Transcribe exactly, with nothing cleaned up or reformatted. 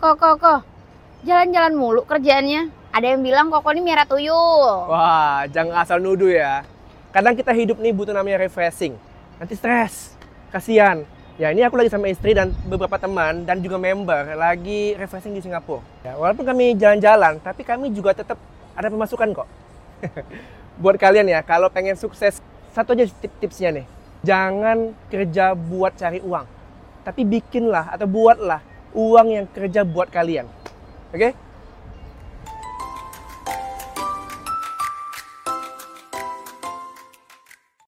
Kok, kok, kok. Jalan-jalan mulu kerjaannya. Ada yang bilang Koko ini merah tuyul. Wah, jangan asal nuduh ya. Kadang kita hidup nih butuh namanya refreshing. Nanti stres, kasihan. Ya ini aku lagi sama istri dan beberapa teman dan juga member lagi refreshing di Singapura. Ya, walaupun kami jalan-jalan, tapi kami juga tetap ada pemasukan kok. Buat kalian ya, kalau pengen sukses, satu aja tips-tipsnya nih. Jangan kerja buat cari uang. Tapi bikinlah atau buatlah uang yang kerja buat kalian. Oke?